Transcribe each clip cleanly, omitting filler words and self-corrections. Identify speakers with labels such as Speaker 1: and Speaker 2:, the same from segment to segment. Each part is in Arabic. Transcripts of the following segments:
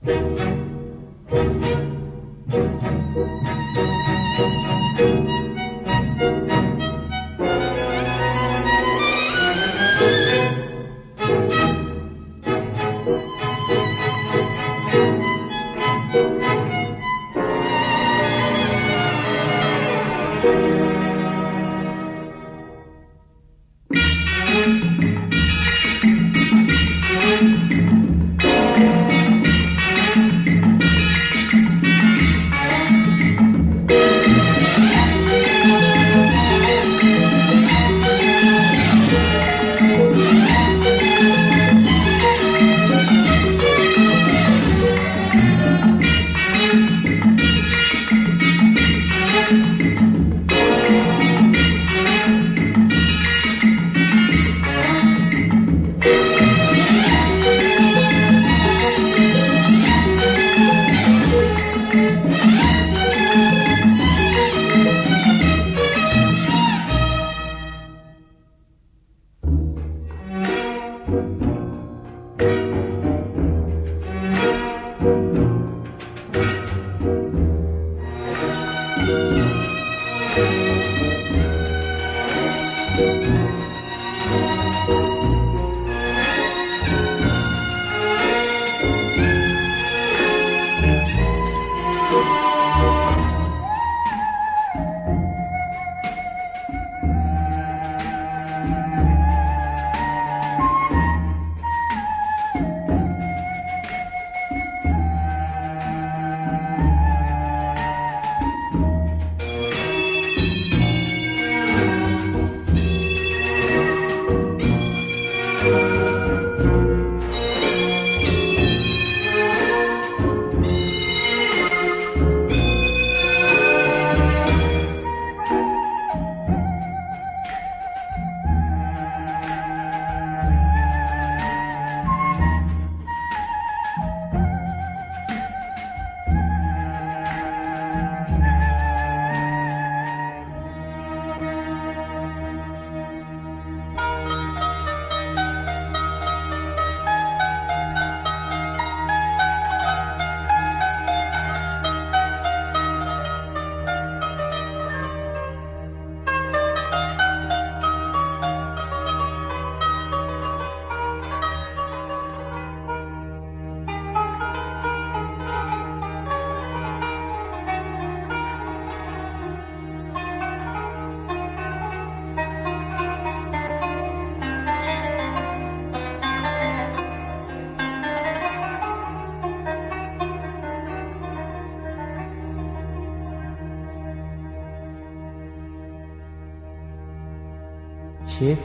Speaker 1: شفت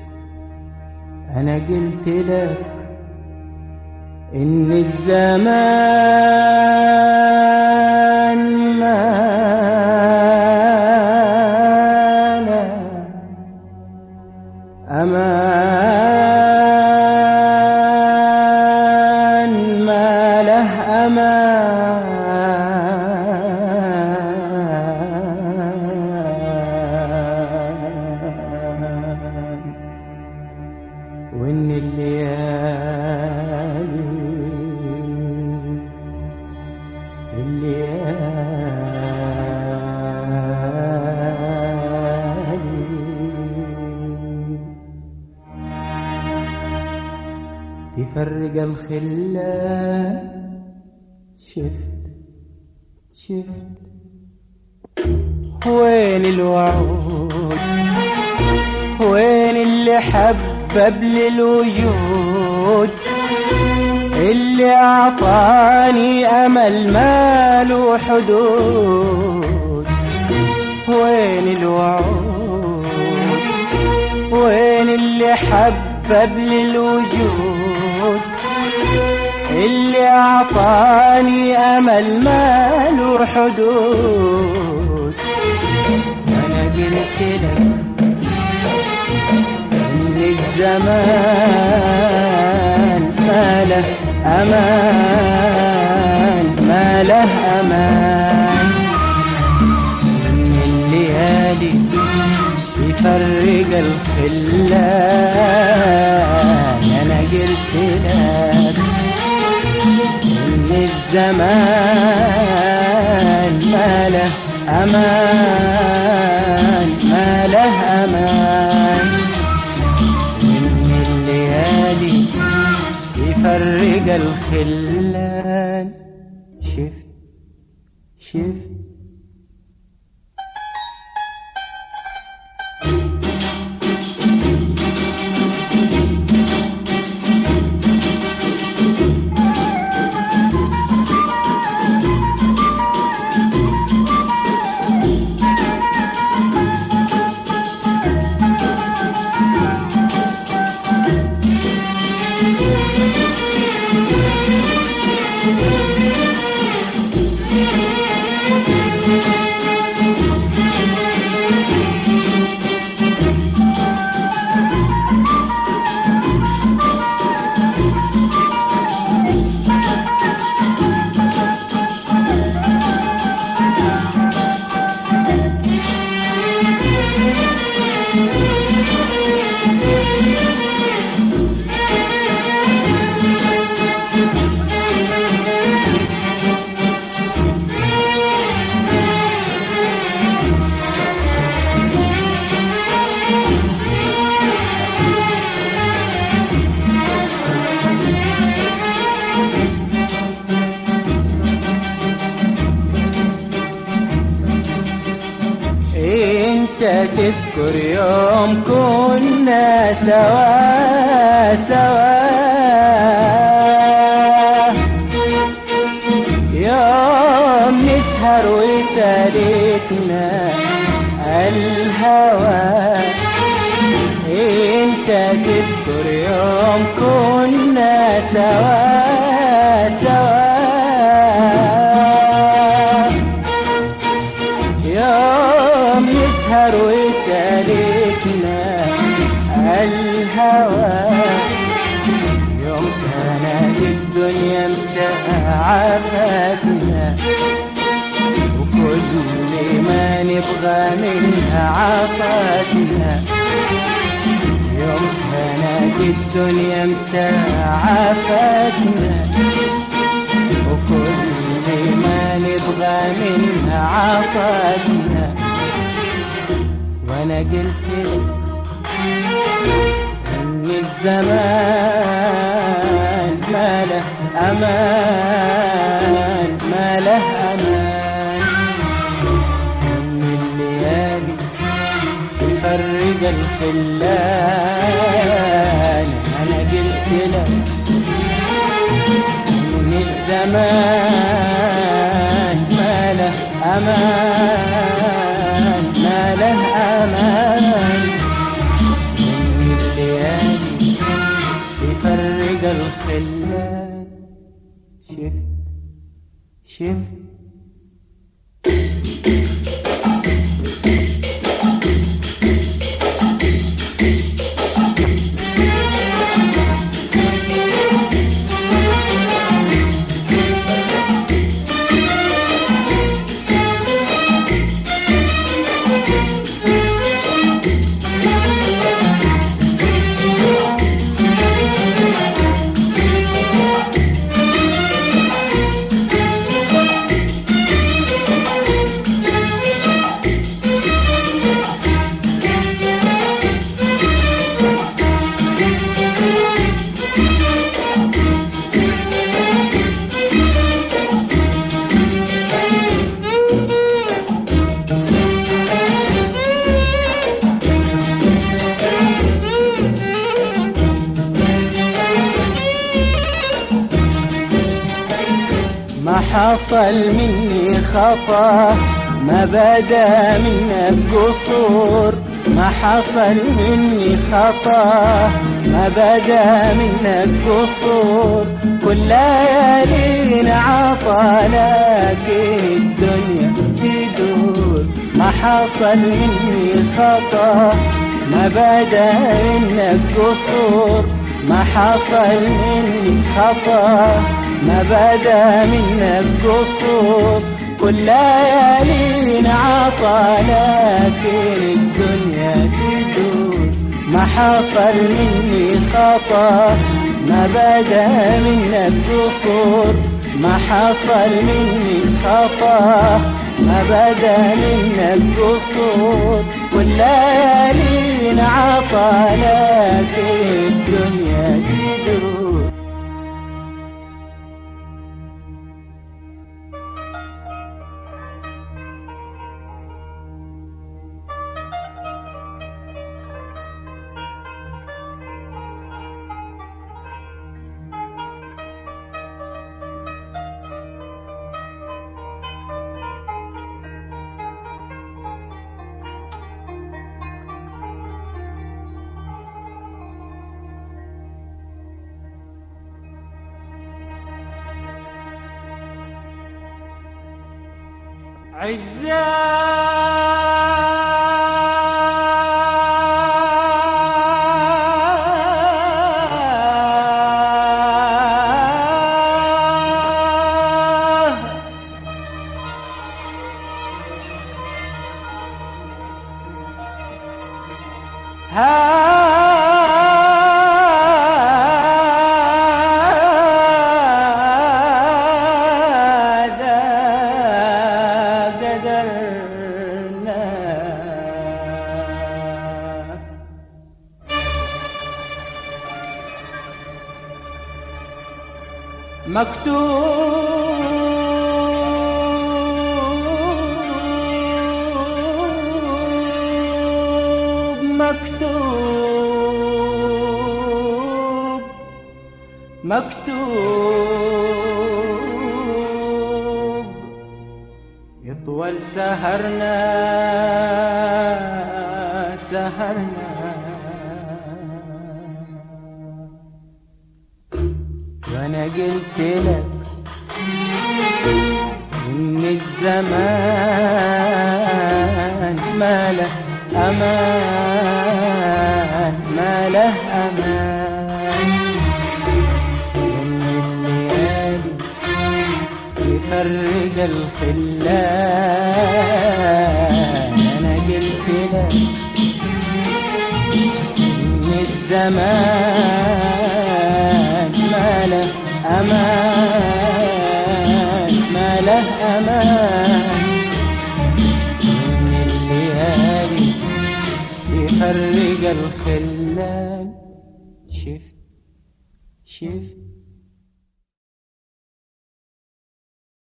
Speaker 1: أنا قلت لك إن الزمان مانا أمان ما له أمان وإن تفرق الخلان. شفت وين الوعود، وين اللي حبب للوجود، اللي أعطاني أمل ما له حدود. وين الوعود، وين اللي حبب للوجود، اللي أعطاني أمل ما له حدود. أنا قلت لك إن الزمان ما له أمان، ما له أمان. إن الليالي يفرق الخلان. أنا قلت لك إن الزمان ما له أمان، ما له أمان، وإن الليالي يفرق الخلان. شفت تذكر يوم كنا سوا سوا، يوم نسهر وتالتنا الهوى. انت تذكر يوم كنا سوا سوا، يوم نسهر وتالتنا الهوى. يوم كانت الدنيا مساعفتنا، وكل ما نبغى منها عطتنا. يوم كانت الدنيا مساعفتنا، وكل ما نبغى منها عطتنا. وانا قلت لك ان الزمان ما له امان، ما له امان، ان الليالي تفرق الخلان. انا قلت لك ان الزمان ما له امان، ما له امان، ان الليالي تفرق الخلان. شفت ما حصل مني خطأ، ما بدا منك قصور. ما حصل مني خطأ، ما بدا منك قصور. كل ليالينا عطا لكن الدنيا تدور. ما حصل مني خطأ، ما بدا منك قصور. ما حصل مني خطأ، ما بدا منك قصور. كل ليالينا عطا لكن الدنيا تدور. ما حصل مني خطأ، ما بدا منك قصور. ما حصل مني خطأ ما بدا منك قصور والليالي نعطى لك الدنيا تدور. مكتوب يطول سهرنا وانا قلت لك ان الزمان ما له امان ما له امان، وان الليالي يفرق الخلان. انا قلت لك ان الزمان ما له امان ما له امان، وان الليالي يفرق الخلان. شفت